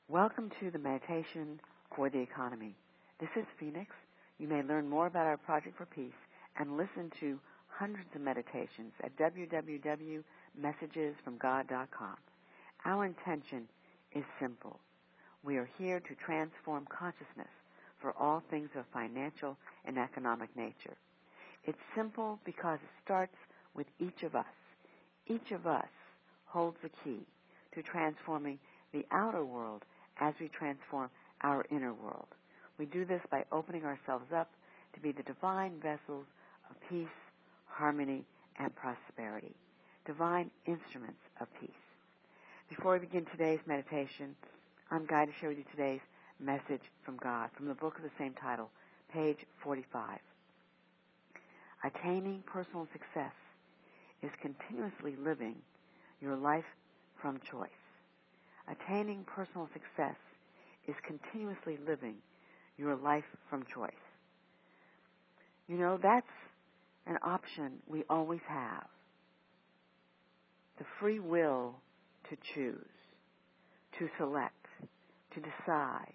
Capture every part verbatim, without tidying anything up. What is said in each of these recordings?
Welcome to the Meditation for the Economy. This is Phoenix. You may learn more about our Project for Peace and listen to hundreds of meditations at w w w dot messages from god dot com. Our intention is simple. We are here to transform consciousness for all things of financial and economic nature. It's simple because it starts with each of us. Each of us holds the key to transforming the outer world as we transform our inner world. We do this by opening ourselves up to be the divine vessels of peace, harmony, and prosperity, divine instruments of peace. Before we begin today's meditation, I'm going to share with you today's message from God, from the book of the same title, page forty-five. Attaining personal success is continuously living your life from choice. Attaining personal success is continuously living your life from choice. You know, that's an option we always have. The free will to choose, to select, to decide,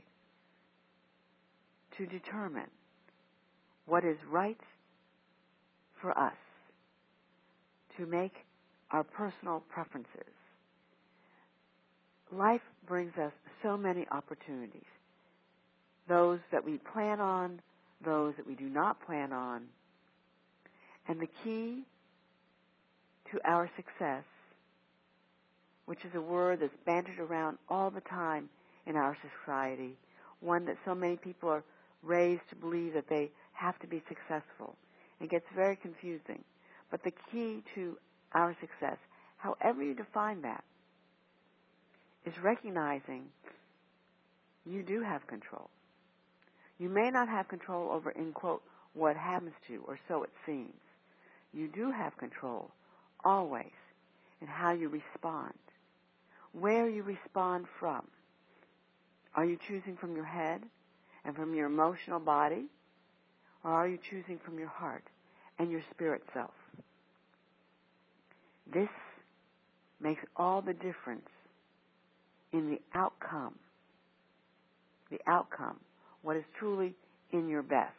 to determine what is right for us, to make our personal preferences. Life brings us so many opportunities, those that we plan on, those that we do not plan on. And the key to our success, which is a word that's bandied around all the time in our society, one that so many people are raised to believe that they have to be successful. It gets very confusing. But the key to our success, however you define that, is recognizing you do have control. You may not have control over, in quote, what happens to you, or so it seems. You do have control, always, in how you respond, where you respond from. Are you choosing from your head and from your emotional body, or are you choosing from your heart and your spirit self? This makes all the difference in the outcome, the outcome, what is truly in your best.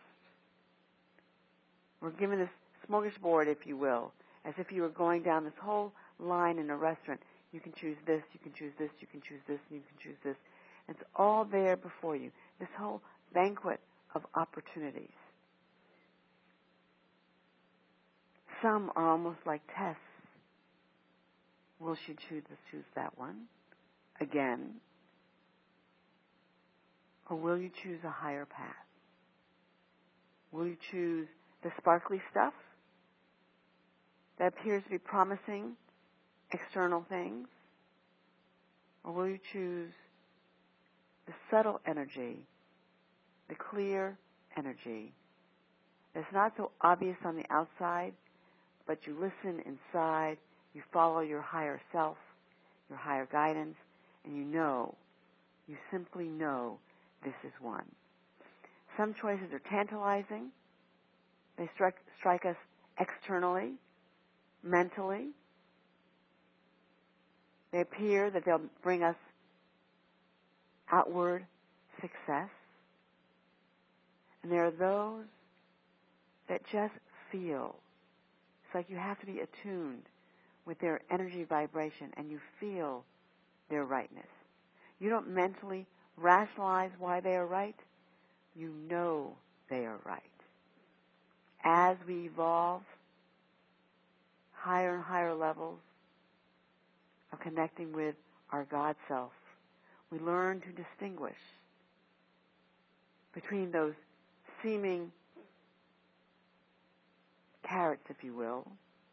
We're given this smorgasbord, if you will, as if you were going down this whole line in a restaurant. You can choose this, you can choose this, you can choose this, and you can choose this. And it's all there before you, this whole banquet of opportunities. Some are almost like tests. Will she choose, choose that one again? Or will you choose a higher path? Will you choose the sparkly stuff that appears to be promising external things? Or will you choose the subtle energy, the clear energy that's not so obvious on the outside, but you listen inside, you follow your higher self, your higher guidance, and you know, you simply know this is one. Some choices are tantalizing. They strike, strike us externally, mentally. They appear that they'll bring us outward success. And there are those that just feel. It's like you have to be attuned with their energy vibration, and you feel their rightness. You don't mentally rationalize why they are right. You know they are right. As we evolve higher and higher levels of connecting with our God self, we learn to distinguish between those seeming carrots, if you will,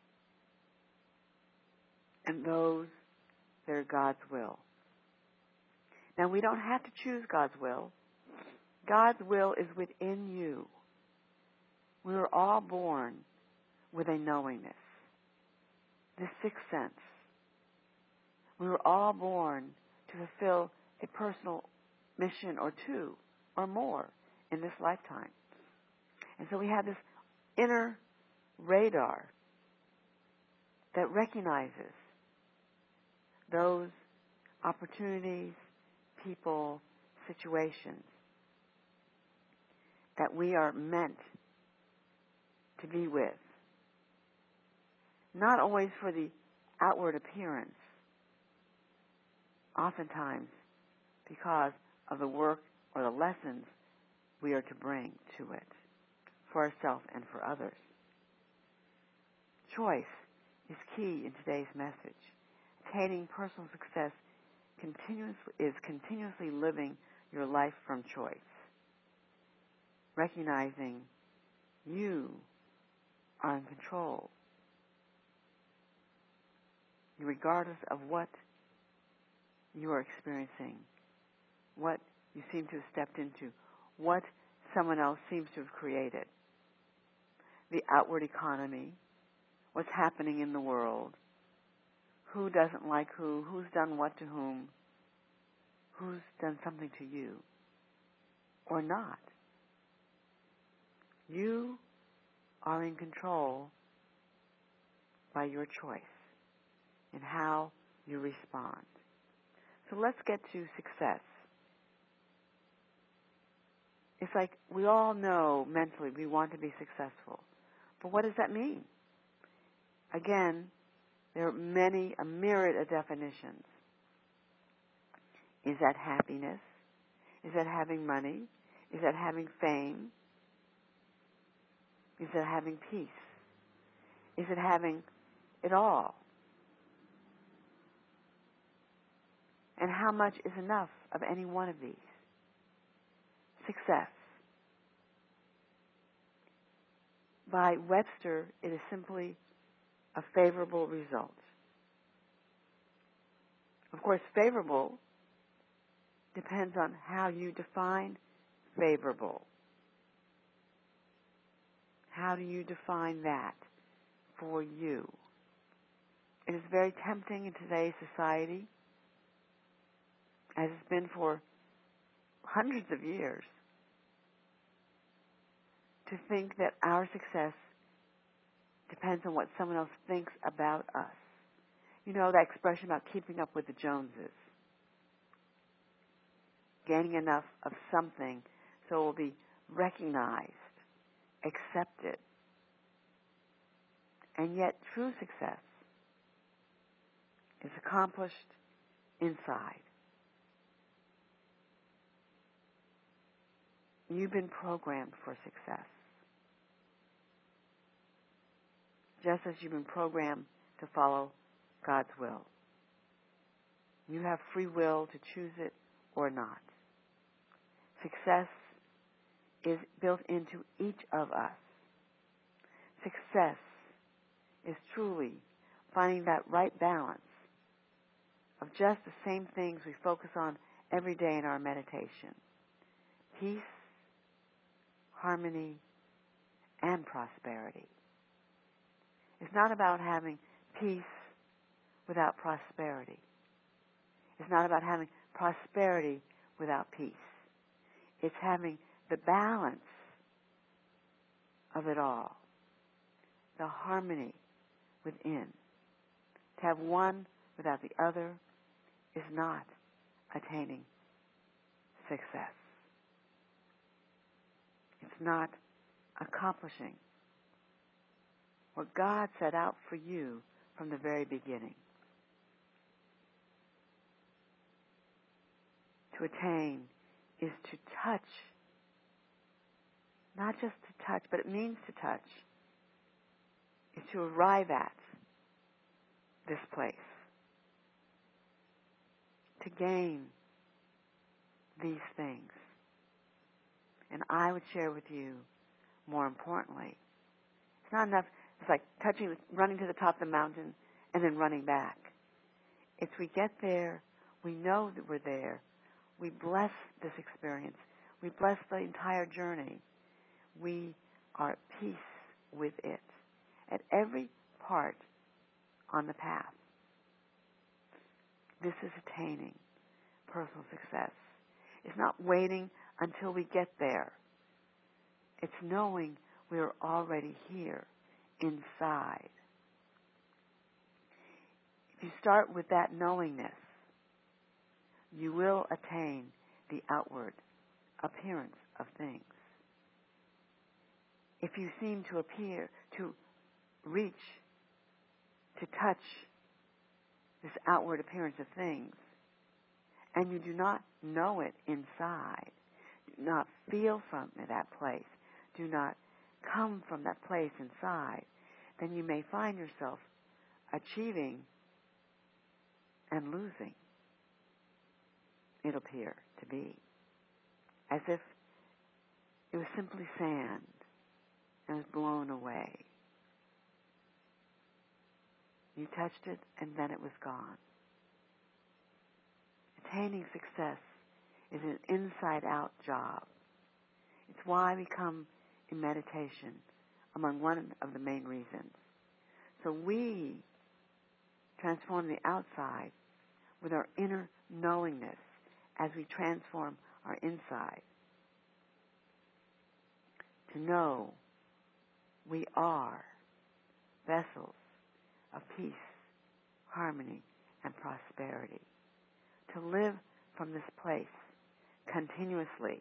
and those that are God's will. Now, we don't have to choose God's will. God's will is within you. We were all born with a knowingness, the sixth sense. We were all born to fulfill a personal mission or two or more in this lifetime. And so we have this inner radar that recognizes those opportunities, people, situations that we are meant to be with. Not always for the outward appearance, oftentimes because of the work or the lessons we are to bring to it, for ourselves and for others. Choice is key in today's message. Attaining personal success continuously, is continuously living your life from choice. Recognizing you are in control, regardless of what you are experiencing, what you seem to have stepped into, what someone else seems to have created. The outward economy, what's happening in the world, who doesn't like who, who's done what to whom, who's done something to you, or not. You are in control by your choice in how you respond. So let's get to success. It's like we all know mentally we want to be successful. But what does that mean? Again, there are many, a myriad of definitions. Is that happiness? Is that having money? Is that having fame? Is it having peace? Is it having it all? And how much is enough of any one of these? Success. By Webster, it is simply a favorable result. Of course, favorable depends on how you define favorable. How do you define that for you? It is very tempting in today's society, as it's been for hundreds of years, to think that our success depends on what someone else thinks about us. You know that expression about keeping up with the Joneses. Gaining enough of something so it will be recognized, accepted. And yet true success is accomplished inside. You've been programmed for success. Just as you've been programmed to follow God's will. You have free will to choose it or not. Success is built into each of us. Success is truly finding that right balance of just the same things we focus on every day in our meditation. Peace, harmony, and prosperity. It's not about having peace without prosperity. It's not about having prosperity without peace. It's having the balance of it all, the harmony within. To have one without the other is not attaining success. It's not accomplishing what God set out for you from the very beginning. To attain is to touch, not just to touch, but it means to touch, is to arrive at this place, to gain these things. And I would share with you, more importantly, it's not enough, it's like touching, running to the top of the mountain and then running back. If we get there, we know that we're there. We bless this experience. We bless the entire journey. We are at peace with it at every part on the path. This is attaining personal success. It's not waiting until we get there. It's knowing we are already here, inside. If you start with that knowingness, you will attain the outward appearance of things. If you seem to appear, to reach, to touch this outward appearance of things, and you do not know it inside, do not feel from that place, do not come from that place inside, then you may find yourself achieving and losing, it'll appear to be, as if it was simply sand and was blown away. You touched it and then it was gone. Attaining success is an inside-out job. It's why we come in meditation, among one of the main reasons. So we transform the outside with our inner knowingness as we transform our inside. To know we are vessels of peace, harmony, and prosperity. To live from this place continuously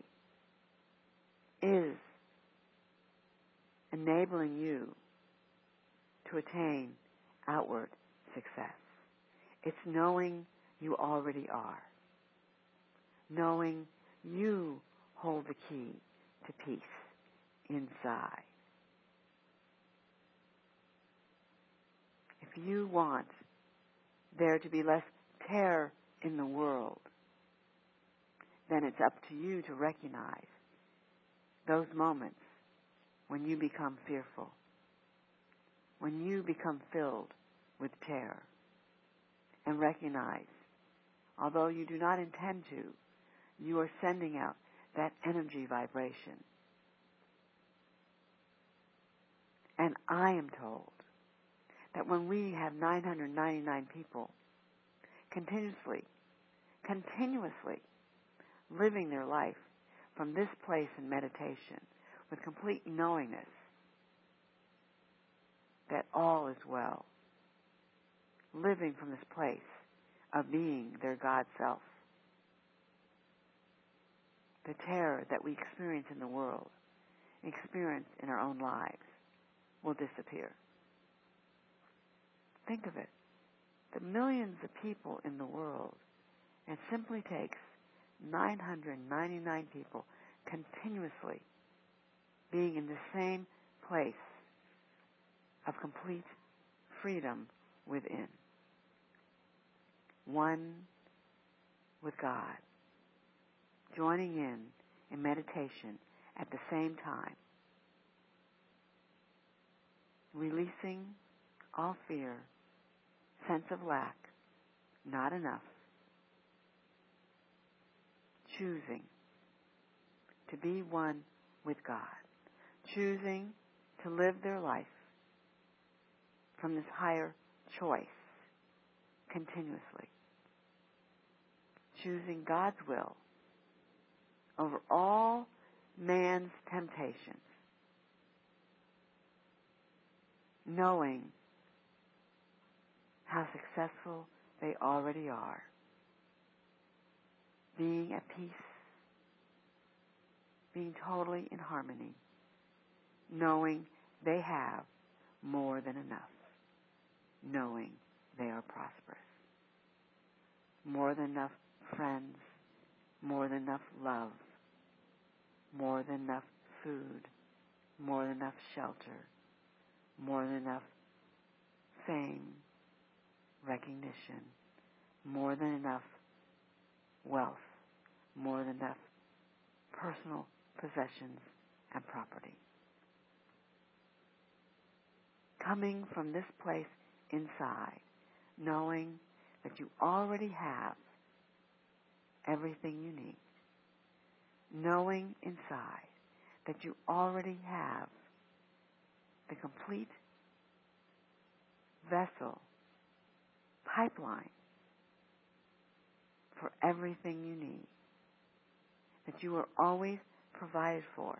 is enabling you to attain outward success. It's knowing you already are. Knowing you hold the key to peace inside. If you want there to be less terror in the world, then it's up to you to recognize those moments when you become fearful, when you become filled with terror, and recognize, although you do not intend to, you are sending out that energy vibration. And I am told that when we have nine hundred ninety-nine people continuously, continuously living their life from this place in meditation with complete knowingness that all is well, living from this place of being their God self, the terror that we experience in the world, experience in our own lives, will disappear. Think of it. The millions of people in the world, it simply takes nine hundred ninety-nine people continuously being in the same place of complete freedom within. One with God, joining in in meditation at the same time, releasing all fear, sense of lack, not enough, choosing to be one with God, choosing to live their life from this higher choice continuously, choosing God's will over all man's temptations, knowing how successful they already are, being at peace, being totally in harmony, knowing they have more than enough, knowing they are prosperous, more than enough friends, more than enough love, more than enough food, more than enough shelter, more than enough fame, recognition, more than enough wealth, more than enough personal possessions and property. Coming from this place inside, knowing that you already have everything you need, knowing inside that you already have the complete vessel, pipeline for everything you need, that you are always provided for.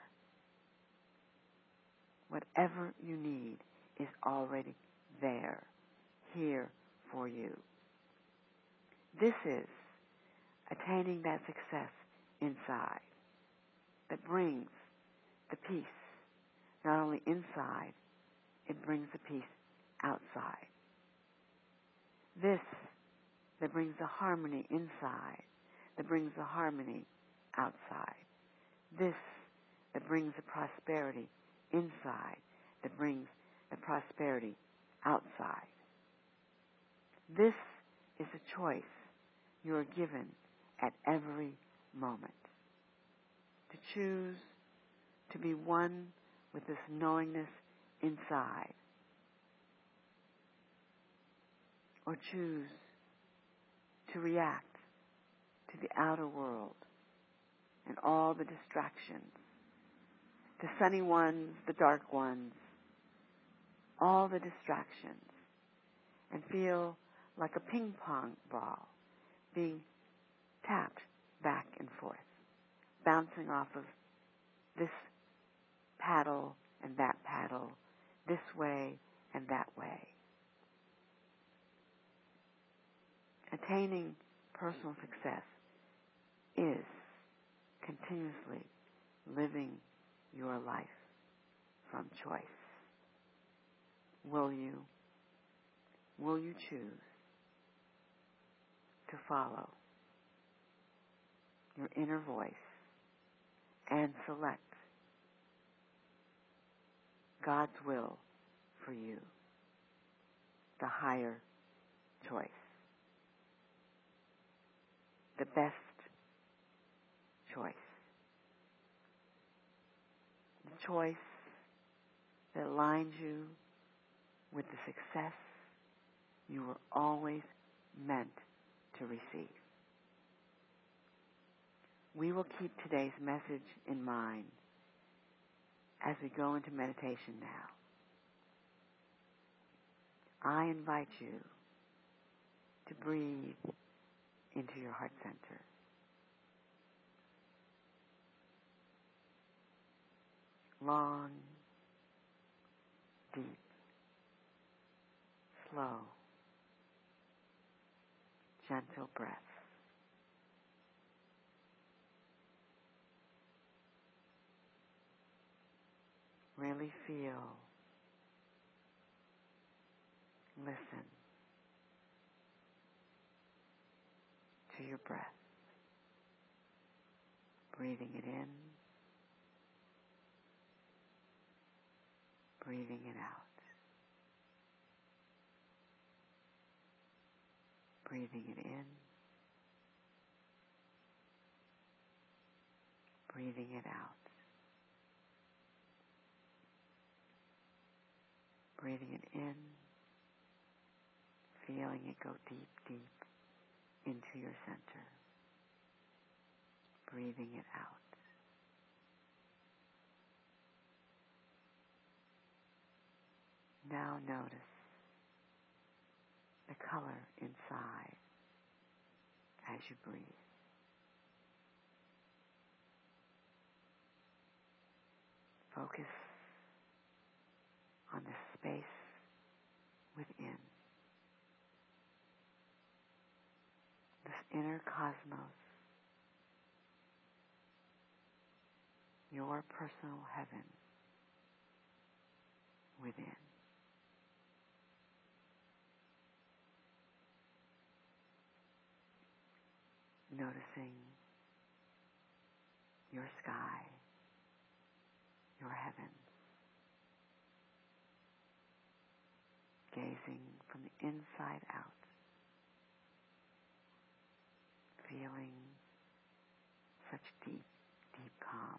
Whatever you need is already there, here for you. This is attaining that success inside that brings the peace, not only inside, it brings the peace outside. This that brings the harmony inside, that brings the harmony outside. This that brings the prosperity inside, that brings the prosperity outside. This is a choice you are given at every moment. To choose to be one with this knowingness inside, or choose to react to the outer world and all the distractions, the sunny ones, the dark ones, all the distractions, and feel like a ping pong ball being tapped back and forth, bouncing off of this paddle and that paddle, this way and that way. Attaining personal success is continuously living your life from choice. Will you, will you choose to follow your inner voice and select God's will for you, the higher choice, the best choice, the choice that aligns you with the success you were always meant to receive. We will keep today's message in mind as we go into meditation now. I invite you to breathe into your heart center. Long, deep, slow, gentle breaths. Really feel, listen to your breath, breathing it in, breathing it out, breathing it in, breathing it out. Breathing it in, feeling it go deep, deep into your center. Breathing it out. Now notice the color inside as you breathe. Focus on the space within, this inner cosmos, your personal heaven within. Noticing your sky, your heaven. Gazing from the inside out, feeling such deep, deep calm.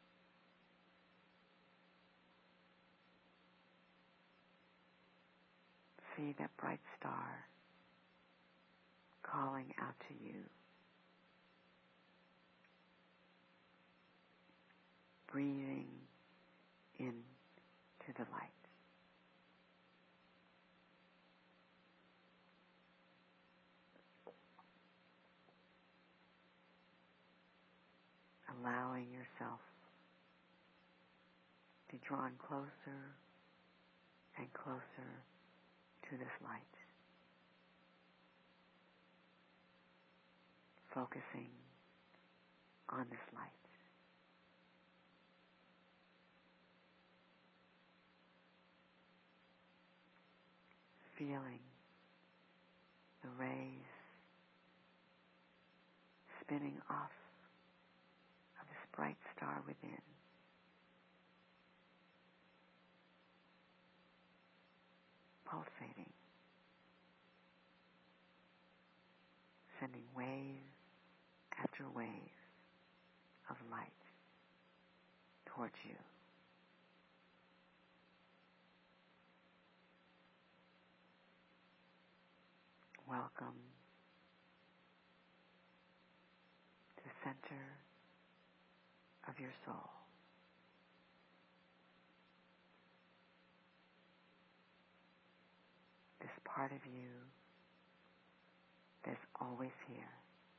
See that bright star calling out to you. Breathing into the light. Allowing yourself to be drawn closer and closer to this light. focusing on this light. Feeling the rays spinning off of this bright star within, pulsating, sending wave after wave of light towards you. Welcome to the center of your soul. This part of you that's always here.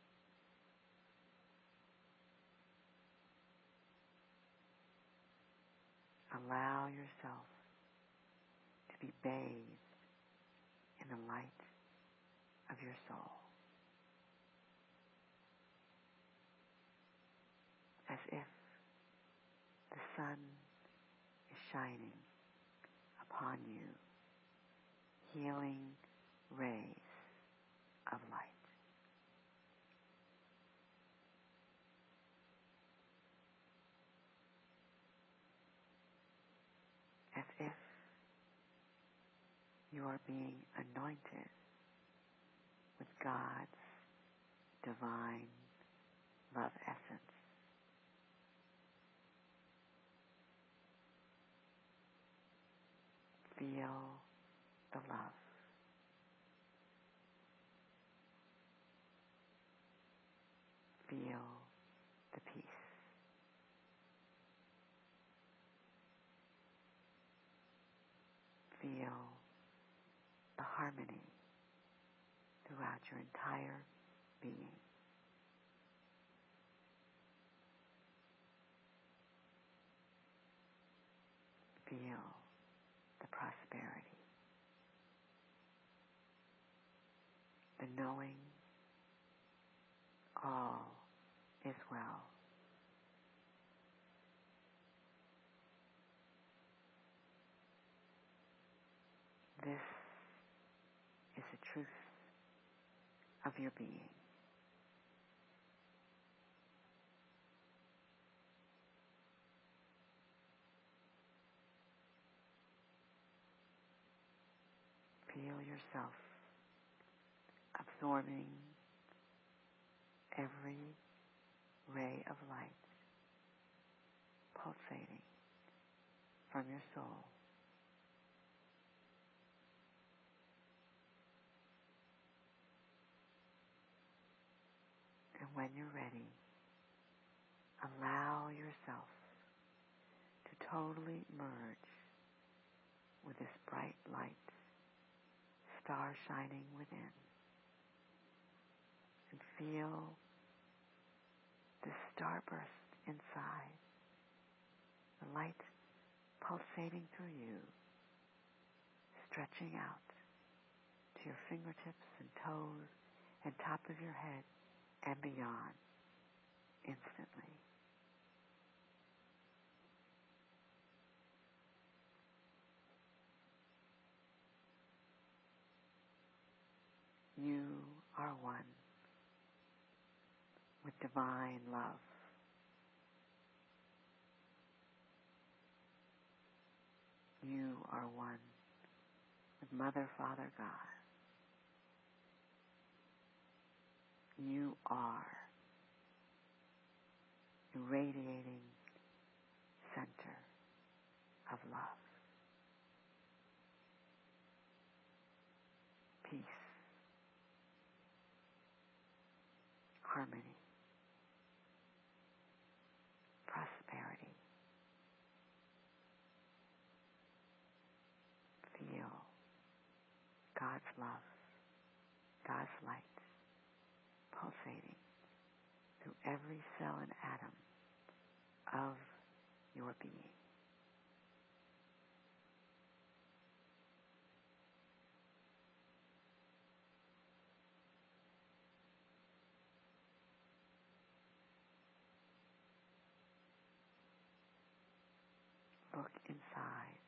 Allow yourself to be bathed in the light of your soul, as if the sun is shining upon you, healing rays of light. As if you are being anointed with God's divine love essence. Feel the love. Feel the peace. Feel the harmony throughout your entire being. Feel the prosperity, the knowing all is well. This is the truth of your being. Feel yourself absorbing every ray of light pulsating from your soul. And when you're ready, allow yourself to totally merge with this bright light, star shining within, and feel the starburst inside, the light pulsating through you, stretching out to your fingertips and toes and top of your head and beyond instantly. You are one with divine love. You are one with Mother, Father, God. You are the radiating center of love, peace, harmony, prosperity. Feel God's love, God's light pulsating through every cell and atom of your being. look inside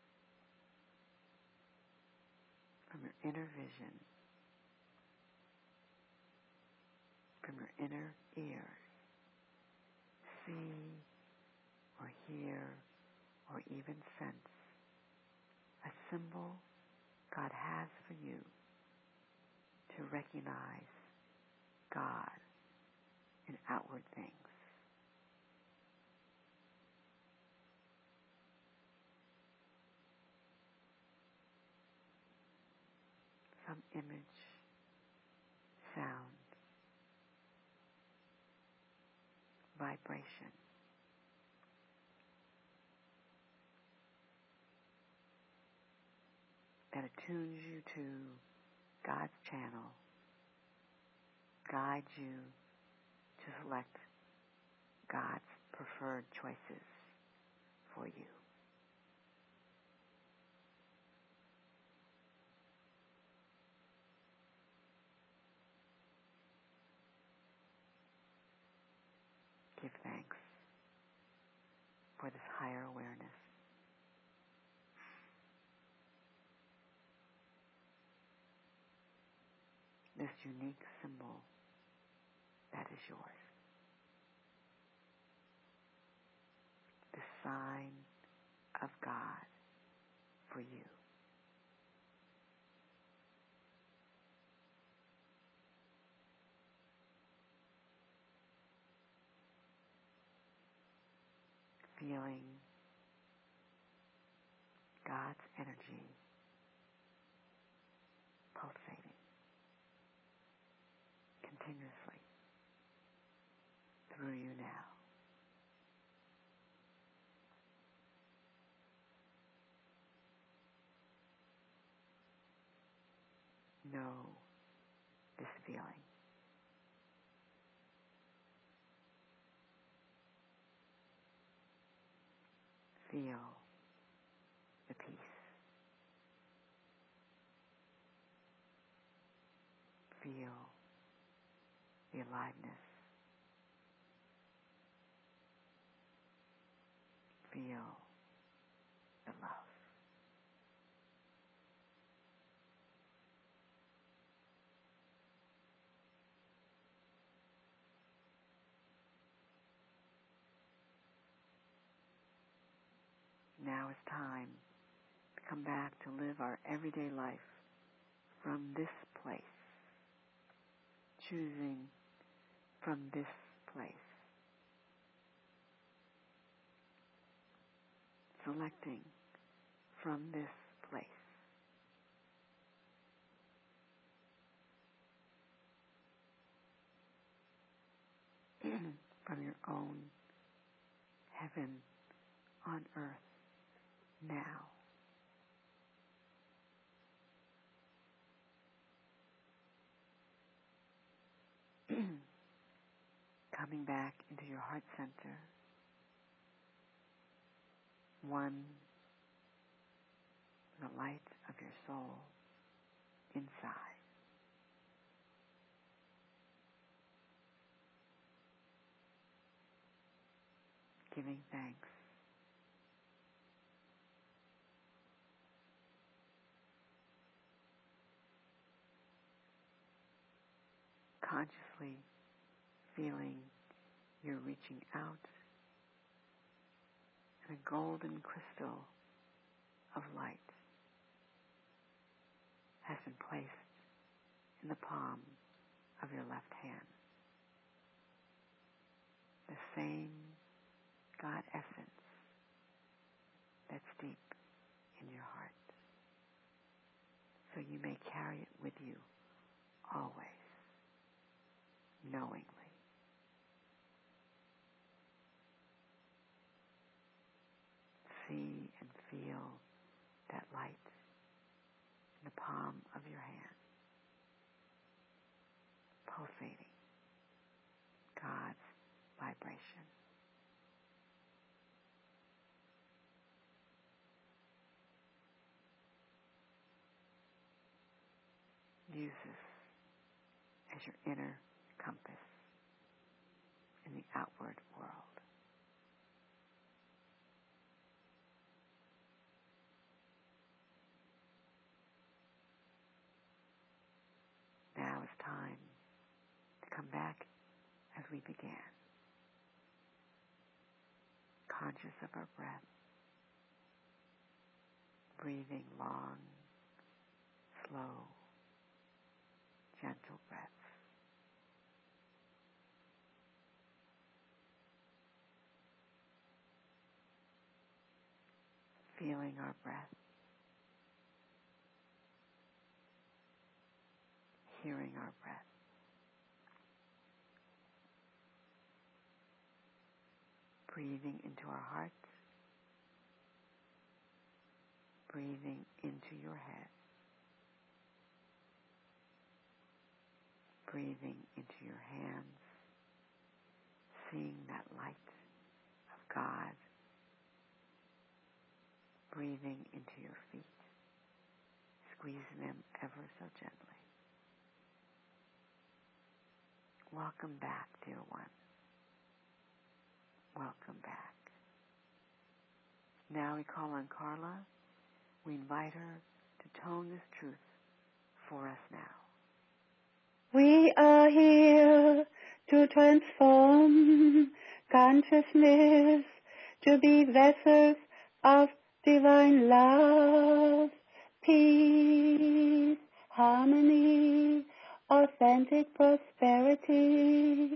from your inner vision, from your inner ears. See or hear or even sense a symbol God has for you to recognize God in outward things. Some image, sound, vibration that attunes you to God's channel, guides you to select God's preferred choices for you. Give thanks for this higher awareness. This unique symbol that is yours. The sign of God for you. Feeling God's energy pulsating continuously through you now. Know this feeling. Feel the peace. Feel the aliveness. Feel the love. Now is time to come back to live our everyday life from this place, choosing from this place, selecting from this place. From your own heaven on earth now. Coming back into your heart center, one, the light of your soul inside. Giving thanks. Consciously feeling you're reaching out and a golden crystal of light has been placed in the palm of your left hand. The same God essence that's deep in your heart. So you may carry it with you always, knowingly. See and feel that light in the palm of your hand, pulsating God's vibration. Use this as your inner compass in the outward world. back as we began, conscious of our breath, breathing long, slow, gentle breaths. Feeling our breath, hearing our breath. Breathing into our hearts, breathing into your head, breathing into your hands, seeing that light of God, breathing into your feet, squeezing them ever so gently. Welcome back, dear one. Welcome back. Now we call on Carla. We invite her to tone this truth for us now. We are here to transform consciousness, to be vessels of divine love, peace, harmony, authentic prosperity,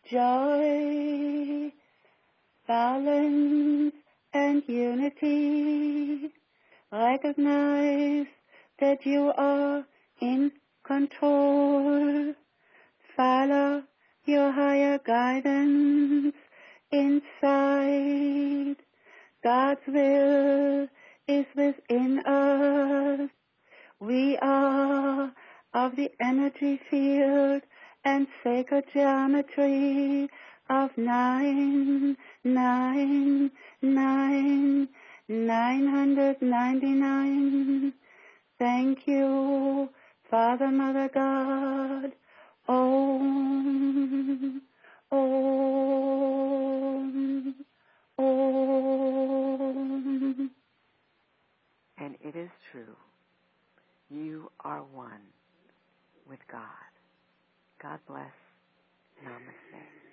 joy, balance, and unity. Recognize that you are in control. Follow your higher guidance inside. God's will is within us. We are of the energy field and sacred geometry of nine, nine, nine, nine hundred ninety-nine. Thank you, Father, Mother, God. Om, Om, Om. And it is true. You are one with God. God bless. Namaste.